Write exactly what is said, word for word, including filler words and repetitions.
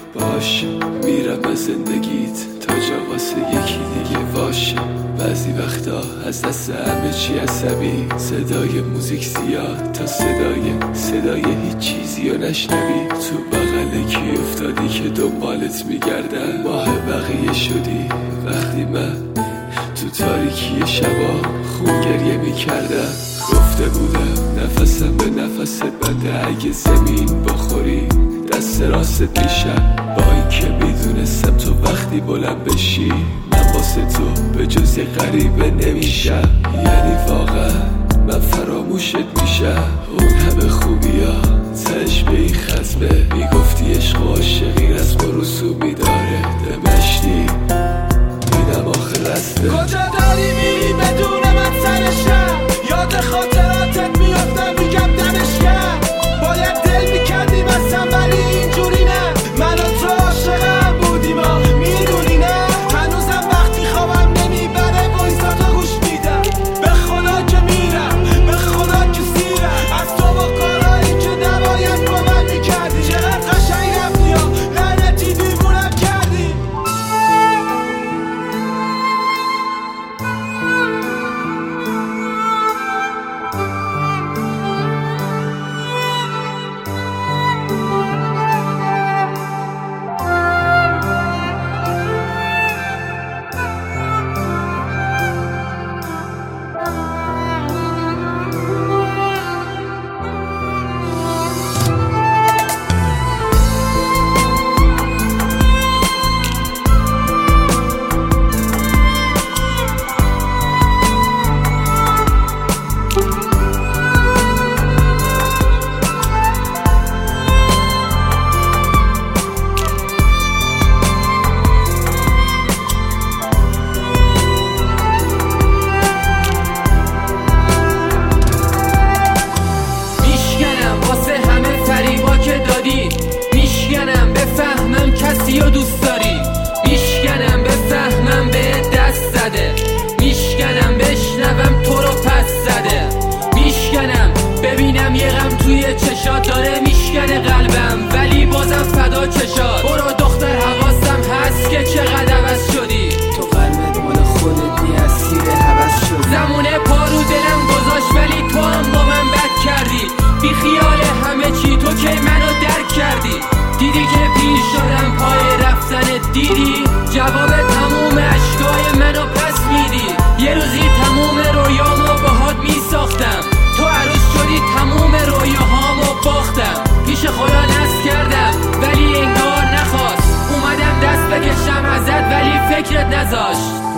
باشه، میرم از زندگیت تا جا واسه یکی دیگه باشه. بعضی وقتا از دست همه چی عصبی، صدای موزیک زیاد تا صدای صدای هیچ چیزی رو نشنوی. تو بغل کی افتادی که دنبالت میگردن، ماه بقیه شدی وقتی من تو تاریکی شبا خون گریه میکردم. گفته بودم نفسم به نفست بنده، اگه زمین بخوری دست راست پیشم. با این که میدونستم تو وقتی بلند بشی من واسه تو به جز یه غریبه نمیشم. یعنی واقعا من فراموشت میشم. اون همه خوبی ها تش به این ختمه، میگفتی عشق و عاشقی رسم و رسومی داره. دمشتی اینم آخر رسته. کجا داری میری بدون من سرشم، یاد خاطراتت میافتم میگم دمش کرد. باید دل میکردیم اصلا ولی اینجوری نه. من و تو عاشقم بودیم ها میدونی نه. هنوزم وقتی خوابم نمیبره وایسا تو گوش میدم. به خدا که میرم به خدا که سیرم از تو با کارهایی که نباید با من میکردی. چقدر قشنگ رفتی ها لعنتی دیوونم کردی. میشکنم بفهمم کسی رو دوست داری، میشکنم بفهمم به دست زده، میشکنم بشنوم تو رو پس زده، میشکنم ببینم یه غم توی چشات داره میشکنه قلبم ولی بازم فدا چشات. برو دختر حواسم هست که چقدر عوض شدی. تو قلبت مال خودت نی از سیر حوض شدی. زمونه پارو دلم گذاشت ولی تو هم با من بد کردی. بی خیال همه چی تو که منو درک کردی. دیدی که پیر شدم پای رفتنت، دیدی جواب تموم عشقای منو پس میدی. یه روزی تموم رویامو باهات میساختم، تو عروس شدی تموم رویاهامو باختم. پیش خدا نصب کردم ولی انگار نخواست، اومدم دست بکشم ازت ولی فکرت نذاشت.